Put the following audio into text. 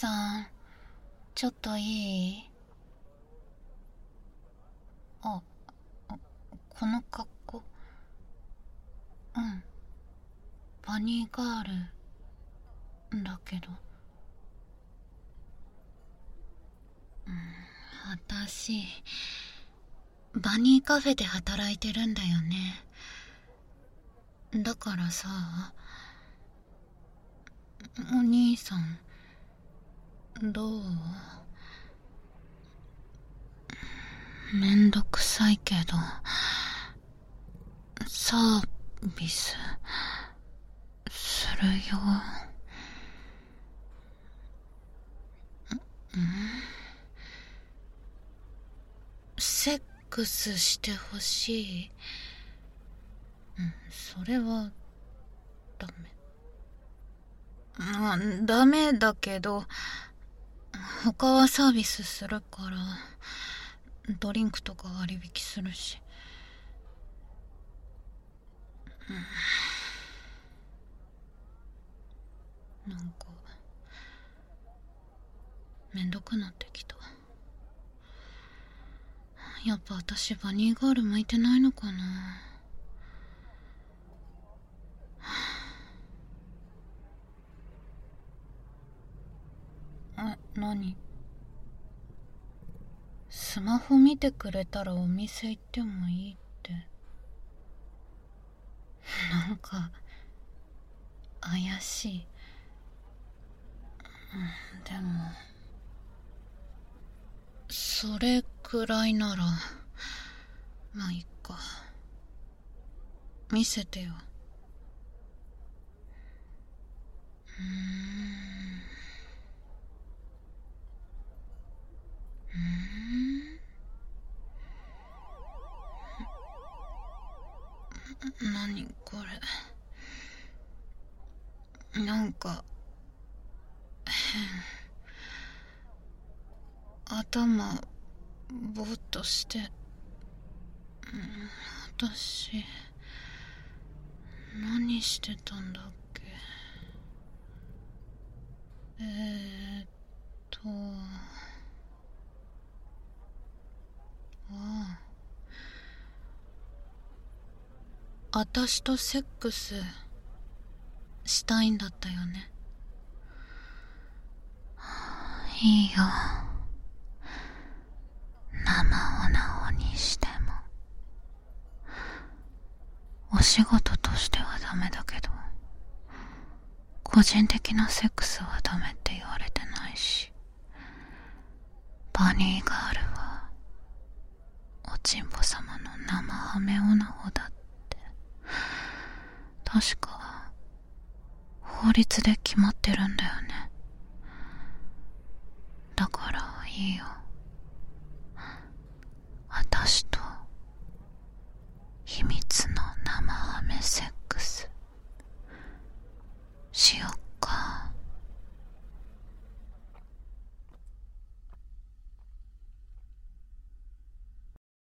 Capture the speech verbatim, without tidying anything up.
さん、ちょっといい？あ、この格好。うん。バニーガールだけど。うん、私、バニーカフェで働いてるんだよね。だからさ、お兄さん、どう？めんどくさいけど、サービスするよ。セックスしてほしい。うん、それはダメ。まあ、ダメだけど、他はサービスするから、ドリンクとか割引するし。うん、なんかめんどくなってきた。やっぱ私バニーガール向いてないのかな。あ、何？スマホ見てくれたらお店行ってもいいって。なんか怪しい。うん、でもそれくらいならまあいっか。見せてよ。うーんうーん何これ。なんか頭ぼーっとして、うん、私何してたんだっけ。えーっとああ、私とセックスしたいんだったよね。いいよ、生オナホにしても。お仕事としてはダメだけど、個人的なセックスはダメって言われてないし、バニーガールはおちんぽ様の生ハメオナホだって確か法律で決まってるんだよね。だからいいよ。